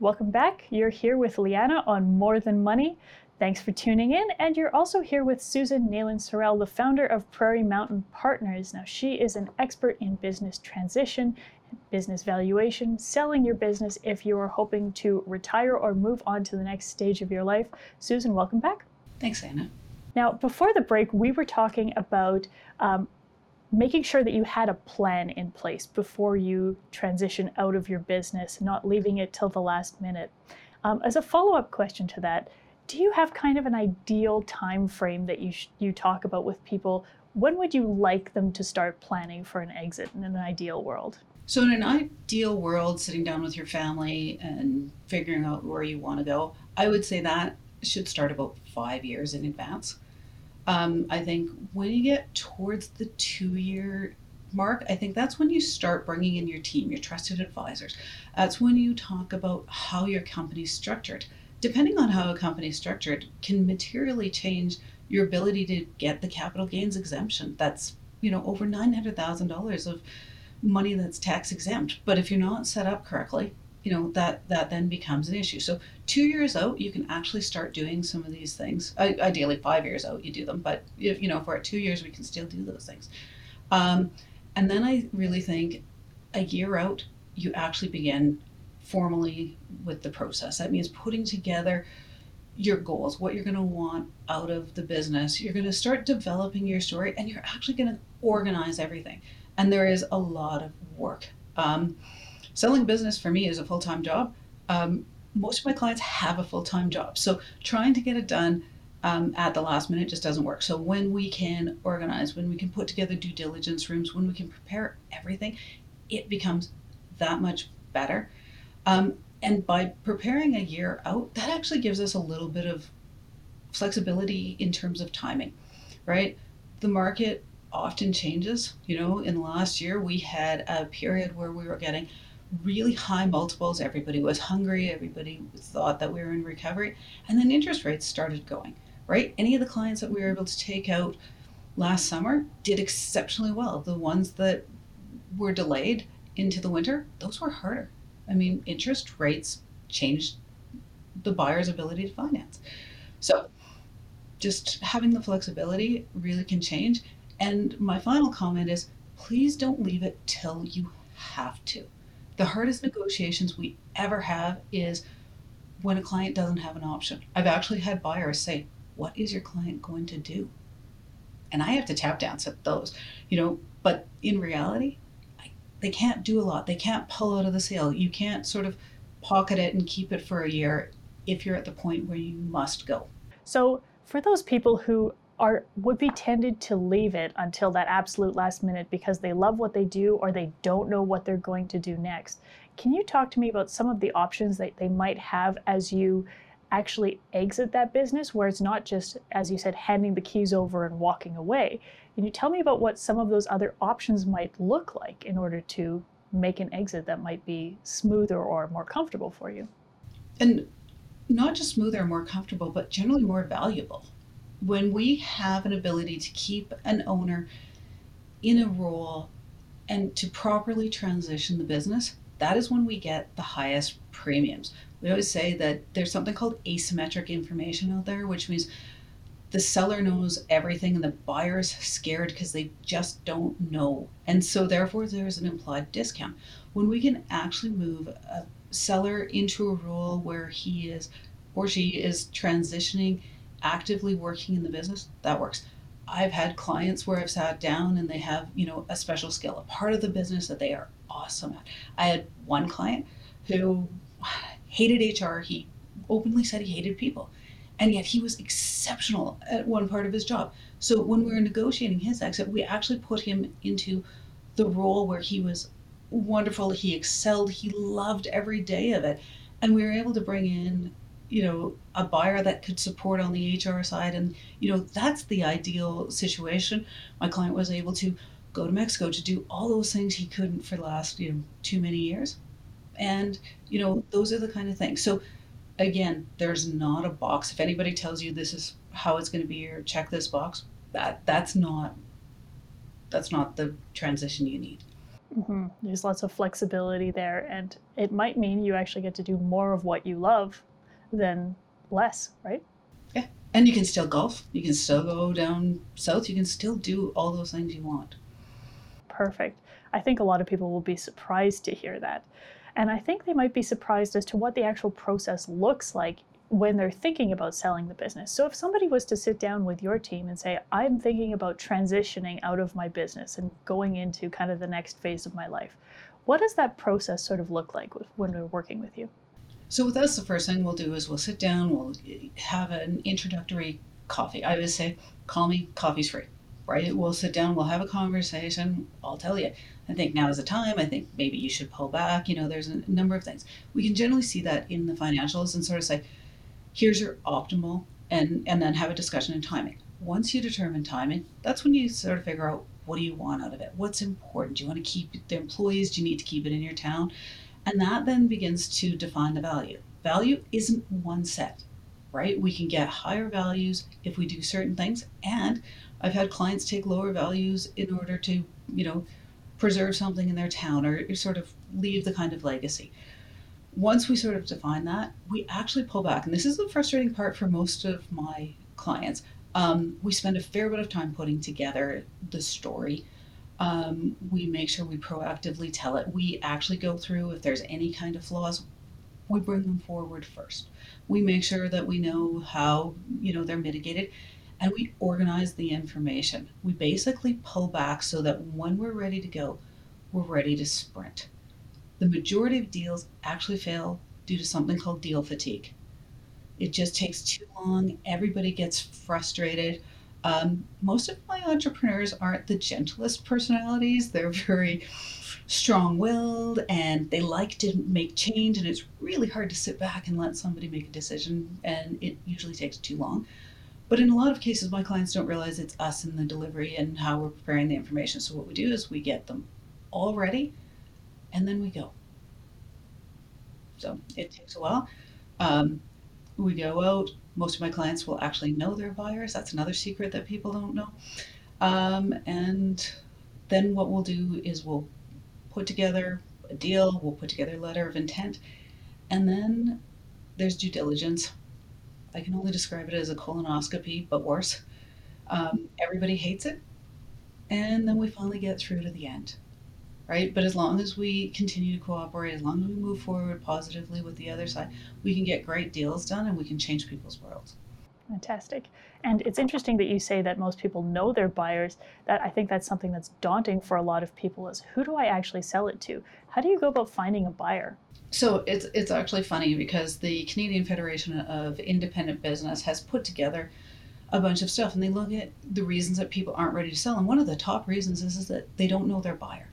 Welcome back. You're here with Liana on More Than Money. Thanks for tuning in. And you're also here with Susan Nayland-Sorrell, the founder of Prairie Mountain Partners. Now, she is an expert in business transition, business valuation, selling your business if you are hoping to retire or move on to the next stage of your life. Susan, welcome back. Thanks, Anna. Now, before the break, we were talking about making sure that you had a plan in place before you transition out of your business, not leaving it till the last minute. As a follow-up question to that, do you have kind of an ideal time frame that you talk about with people? When would you like them to start planning for an exit in an ideal world? So in an ideal world, sitting down with your family and figuring out where you want to go, I would say that should start about 5 years in advance. I think when you get towards the 2-year mark, I think that's when you start bringing in your team, your trusted advisors. That's when you talk about how your company's structured. Depending on how a company's structured can materially change your ability to get the capital gains exemption. That's, over $900,000 of money that's tax exempt. But if you're not set up correctly, that then becomes an issue. So 2 years out, you can actually start doing some of these things. Ideally 5 years out, you do them. But if we're at 2 years, we can still do those things. And then I really think a year out, you actually begin formally with the process. That means putting together your goals, what you're going to want out of the business. You're going to start developing your story, and you're actually going to organize everything. And there is a lot of work. Selling business for me is a full-time job. Most of my clients have a full-time job. So trying to get it done at the last minute just doesn't work. So when we can organize, when we can put together due diligence rooms, when we can prepare everything, it becomes that much better. And by preparing a year out, that actually gives us a little bit of flexibility in terms of timing, right? The market often changes. In the last year, we had a period where we were getting really high multiples. Everybody was hungry. Everybody thought that we were in recovery. And then interest rates started going, right? Any of the clients that we were able to take out last summer did exceptionally well. The ones that were delayed into the winter, those were harder. I mean, interest rates changed the buyer's ability to finance. So just having the flexibility really can change. And my final comment is, please don't leave it till you have to. The hardest negotiations we ever have is when a client doesn't have an option. I've actually had buyers say, what is your client going to do? And I have to tap dance at those, but in reality, they can't do a lot. They can't pull out of the sale. You can't sort of pocket it and keep it for a year if you're at the point where you must go. So for those people who would be tended to leave it until that absolute last minute because they love what they do or they don't know what they're going to do next, can you talk to me about some of the options that they might have as you actually exit that business, where it's not just, as you said, handing the keys over and walking away? Can you tell me about what some of those other options might look like in order to make an exit that might be smoother or more comfortable for you? And not just smoother or more comfortable, but generally more valuable. When we have an ability to keep an owner in a role and to properly transition the business, that is when we get the highest premiums. We always say that there's something called asymmetric information out there, which means the seller knows everything and the buyer's scared because they just don't know. And so therefore there's an implied discount. When we can actually move a seller into a role where he is or she is transitioning, actively working in the business, that works. I've had clients where I've sat down and they have, a special skill, a part of the business that they are awesome at. I had one client who hated HR. He openly said he hated people. And yet he was exceptional at one part of his job. So when we were negotiating his exit, we actually put him into the role where he was wonderful. He excelled. He loved every day of it. And we were able to bring in a buyer that could support on the HR side. And, that's the ideal situation. My client was able to go to Mexico to do all those things he couldn't for the last, too many years. And, those are the kind of things. So again, there's not a box. If anybody tells you this is how it's going to be or check this box, that's not the transition you need. There's lots of flexibility there, and it might mean you actually get to do more of what you love than less, right? Yeah. And you can still golf. You can still go down south. You can still do all those things you want. Perfect. I think a lot of people will be surprised to hear that. And I think they might be surprised as to what the actual process looks like when they're thinking about selling the business. So if somebody was to sit down with your team and say, I'm thinking about transitioning out of my business and going into kind of the next phase of my life, what does that process sort of look like when we're working with you? So with us, the first thing we'll do is we'll sit down, we'll have an introductory coffee. I would say, call me, coffee's free, right? We'll sit down, we'll have a conversation. I'll tell you, I think now is the time. I think maybe you should pull back. There's a number of things. We can generally see that in the financials and sort of say, here's your optimal, and then have a discussion in timing. Once you determine timing, that's when you sort of figure out, what do you want out of it? What's important? Do you want to keep the employees? Do you need to keep it in your town? And that then begins to define the value. Value isn't one set, right? We can get higher values if we do certain things. And I've had clients take lower values in order to, preserve something in their town or sort of leave the kind of legacy. Once we sort of define that, we actually pull back. And this is the frustrating part for most of my clients. We spend a fair bit of time putting together the story. We make sure we proactively tell it. We actually go through, if there's any kind of flaws, we bring them forward first. We make sure that we know how, they're mitigated, and we organize the information. We basically pull back so that when we're ready to go, we're ready to sprint. The majority of deals actually fail due to something called deal fatigue. It just takes too long. Everybody gets frustrated. Most of my entrepreneurs aren't the gentlest personalities. They're very strong-willed and they like to make change, and it's really hard to sit back and let somebody make a decision, and it usually takes too long. But in a lot of cases, my clients don't realize it's us in the delivery and how we're preparing the information. So what we do is we get them all ready and then we go. So it takes a while. We go out. Most of my clients will actually know their buyers. That's another secret that people don't know. And then what we'll do is we'll put together a deal, we'll put together a letter of intent, and then there's due diligence. I can only describe it as a colonoscopy, but worse. Everybody hates it, and then we finally get through to the end, right? But as long as we continue to cooperate, as long as we move forward positively with the other side, we can get great deals done and we can change people's worlds. Fantastic. And it's interesting that you say that most people know their buyers. That I think that's something that's daunting for a lot of people, is who do I actually sell it to? How do you go about finding a buyer? So it's actually funny because the Canadian Federation of Independent Business has put together a bunch of stuff, and they look at the reasons that people aren't ready to sell. And one of the top reasons is that they don't know their buyer.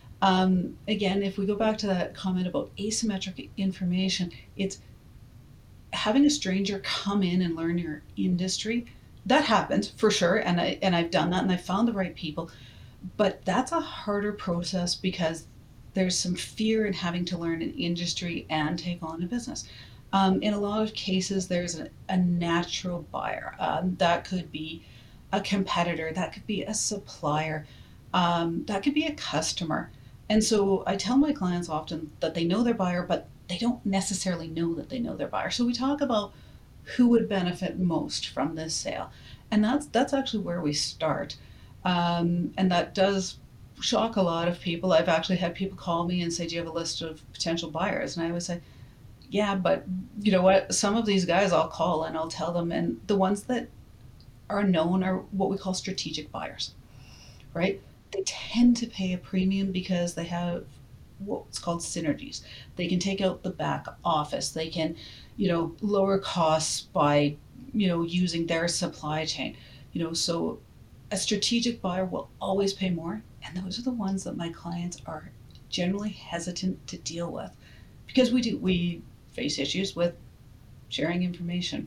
Again, if we go back to that comment about asymmetric information, it's having a stranger come in and learn your industry. That happens for sure, and I've done that, and I've found the right people. But that's a harder process because there's some fear in having to learn an industry and take on a business. In a lot of cases, there's a natural buyer. That could be a competitor, that could be a supplier, that could be a customer. And so I tell my clients often that they know their buyer, but they don't necessarily know that they know their buyer. So we talk about who would benefit most from this sale. And that's actually where we start. And that does shock a lot of people. I've actually had people call me and say, do you have a list of potential buyers? And I would say, yeah, but you know what? Some of these guys I'll call and I'll tell them. And the ones that are known are what we call strategic buyers, right? They tend to pay a premium because they have what's called synergies. They can take out the back office. They can, lower costs by, using their supply chain. So a strategic buyer will always pay more. And those are the ones that my clients are generally hesitant to deal with because we face issues with sharing information,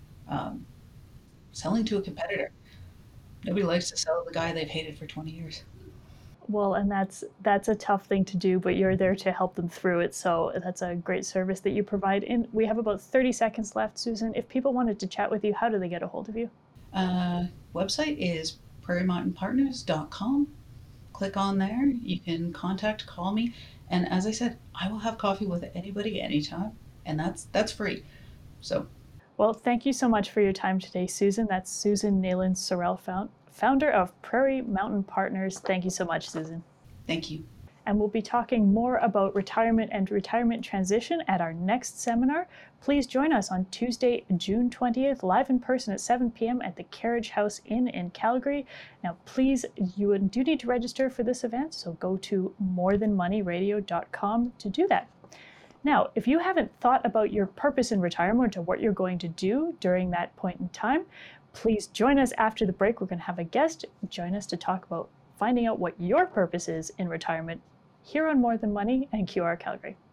selling to a competitor. Nobody likes to sell to the guy they've hated for 20 years. Well, and that's a tough thing to do, but you're there to help them through it. So that's a great service that you provide. And we have about 30 seconds left, Susan. If people wanted to chat with you, how do they get a hold of you? Website is prairiemountainpartners.com. click on there. You can call me. And as I said, I will have coffee with anybody anytime. And that's free. So, well, thank you so much for your time today, Susan. That's Susan Nayland Sorrell, founder of Prairie Mountain Partners. Thank you so much, Susan. thank you. And we'll be talking more about retirement and retirement transition at our next seminar. Please join us on Tuesday, June 20th, live in person at 7 p.m. at the Carriage House Inn in Calgary. Now, please, you do need to register for this event, so go to morethanmoneyradio.com to do that. Now, if you haven't thought about your purpose in retirement or what you're going to do during that point in time, please join us after the break. We're going to have a guest join us to talk about finding out what your purpose is in retirement here on More Than Money and QR Calgary.